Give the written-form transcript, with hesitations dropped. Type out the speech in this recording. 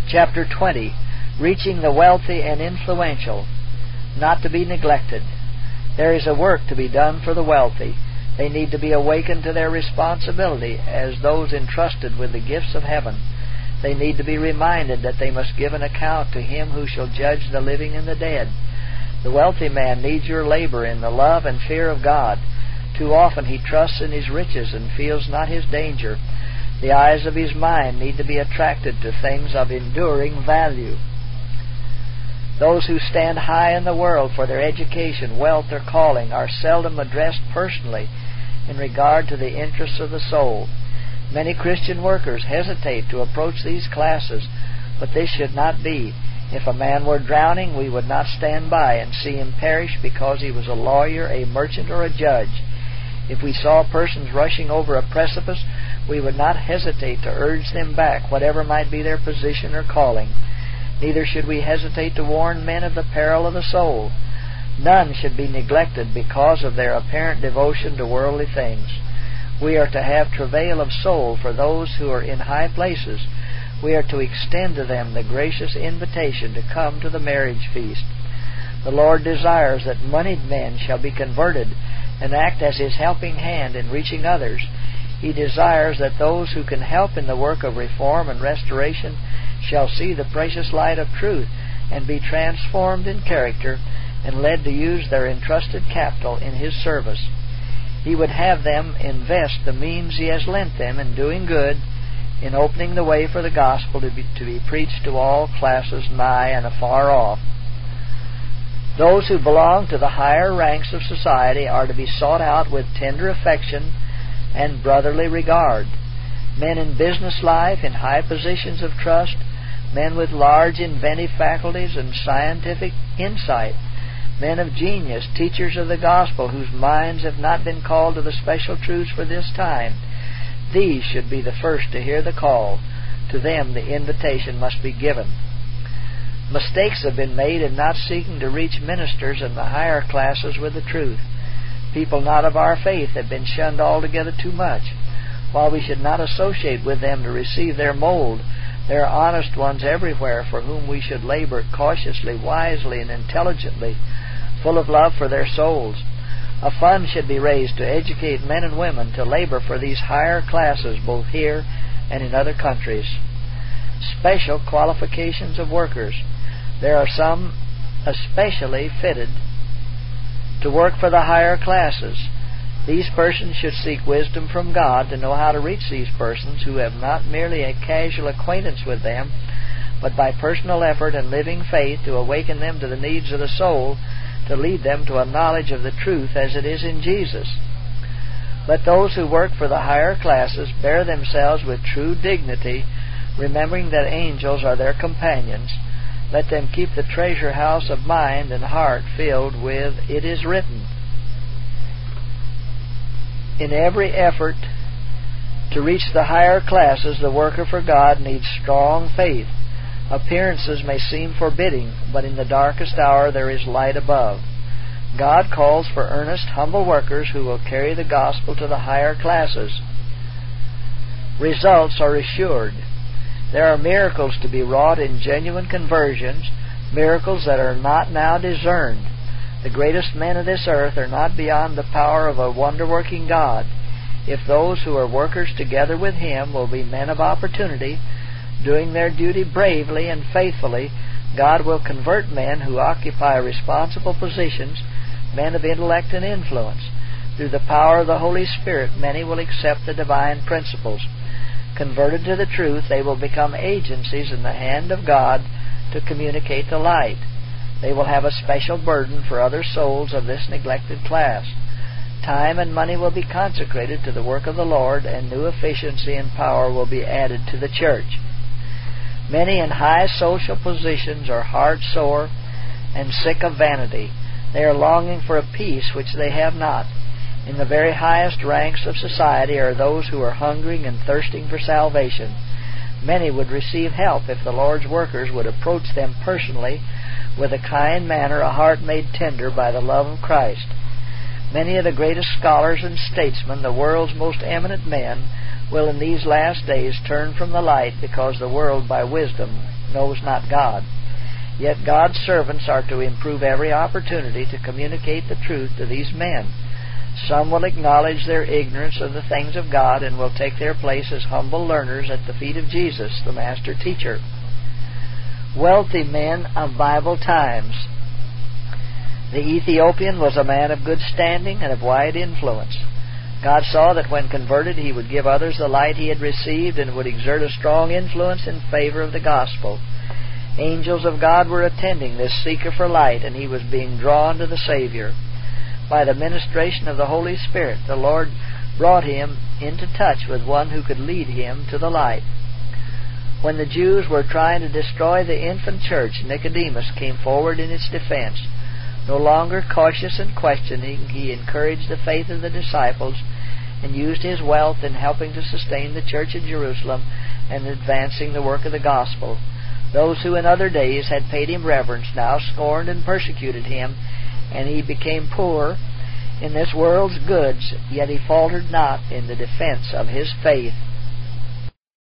Chapter 20, Reaching the Wealthy and Influential, Not to be Neglected. There is a work to be done for the wealthy. They need to be awakened to their responsibility as those entrusted with the gifts of heaven. They need to be reminded that they must give an account to Him who shall judge the living and the dead. The wealthy man needs your labor in the love and fear of God. Too often he trusts in his riches and feels not his danger. The eyes of his mind need to be attracted to things of enduring value. Those who stand high in the world for their education, wealth, or calling are seldom addressed personally in regard to the interests of the soul. Many Christian workers hesitate to approach these classes, but this should not be. If a man were drowning, we would not stand by and see him perish because he was a lawyer, a merchant, or a judge. If we saw persons rushing over a precipice, we would not hesitate to urge them back, whatever might be their position or calling. Neither should we hesitate to warn men of the peril of the soul. None should be neglected because of their apparent devotion to worldly things. We are to have travail of soul for those who are in high places. We are to extend to them the gracious invitation to come to the marriage feast. The Lord desires that moneyed men shall be converted and act as His helping hand in reaching others. He desires that those who can help in the work of reform and restoration shall see the precious light of truth and be transformed in character and led to use their entrusted capital in His service. He would have them invest the means He has lent them in doing good, in opening the way for the gospel to be preached to all classes nigh and afar off. Those who belong to the higher ranks of society are to be sought out with tender affection and brotherly regard. Men in business life, in high positions of trust, men with large inventive faculties and scientific insight, men of genius, teachers of the gospel whose minds have not been called to the special truths for this time, these should be the first to hear the call. To them the invitation must be given. Mistakes have been made in not seeking to reach ministers in the higher classes with the truth. People not of our faith have been shunned altogether too much. While we should not associate with them to receive their mold, there are honest ones everywhere for whom we should labor cautiously, wisely, and intelligently, full of love for their souls. A fund should be raised to educate men and women to labor for these higher classes both here and in other countries. Special qualifications of workers. There are some especially fitted to work for the higher classes. These persons should seek wisdom from God to know how to reach these persons who have not merely a casual acquaintance with them, but by personal effort and living faith to awaken them to the needs of the soul, to lead them to a knowledge of the truth as it is in Jesus. Let those who work for the higher classes bear themselves with true dignity, remembering that angels are their companions. Let them keep the treasure house of mind and heart filled with "It is written." In every effort to reach the higher classes, the worker for God needs strong faith. Appearances may seem forbidding, but in the darkest hour there is light above. God calls for earnest, humble workers who will carry the gospel to the higher classes. Results are assured. There are miracles to be wrought in genuine conversions, miracles that are not now discerned. The greatest men of this earth are not beyond the power of a wonder-working God. If those who are workers together with Him will be men of opportunity, doing their duty bravely and faithfully, God will convert men who occupy responsible positions, men of intellect and influence. Through the power of the Holy Spirit, many will accept the divine principles. Converted to the truth, they will become agencies in the hand of God to communicate the light. They will have a special burden for other souls of this neglected class. Time and money will be consecrated to the work of the Lord, and new efficiency and power will be added to the church. Many in high social positions are heart-sore and sick of vanity. They are longing for a peace which they have not. In the very highest ranks of society are those who are hungering and thirsting for salvation. Many would receive help if the Lord's workers would approach them personally with a kind manner, a heart made tender by the love of Christ. Many of the greatest scholars and statesmen, the world's most eminent men, will in these last days turn from the light because the world by wisdom knows not God. Yet God's servants are to improve every opportunity to communicate the truth to these men. Some will acknowledge their ignorance of the things of God and will take their place as humble learners at the feet of Jesus, the Master Teacher. Wealthy men of Bible times. The Ethiopian was a man of good standing and of wide influence. God saw that when converted he would give others the light he had received and would exert a strong influence in favor of the gospel. Angels of God were attending this seeker for light, and he was being drawn to the Savior. By the ministration of the Holy Spirit, the Lord brought him into touch with one who could lead him to the light. When the Jews were trying to destroy the infant church, Nicodemus came forward in its defense. No longer cautious and questioning, he encouraged the faith of the disciples and used his wealth in helping to sustain the church at Jerusalem and advancing the work of the gospel. Those who in other days had paid him reverence now scorned and persecuted him, and he became poor in this world's goods, yet he faltered not in the defense of his faith.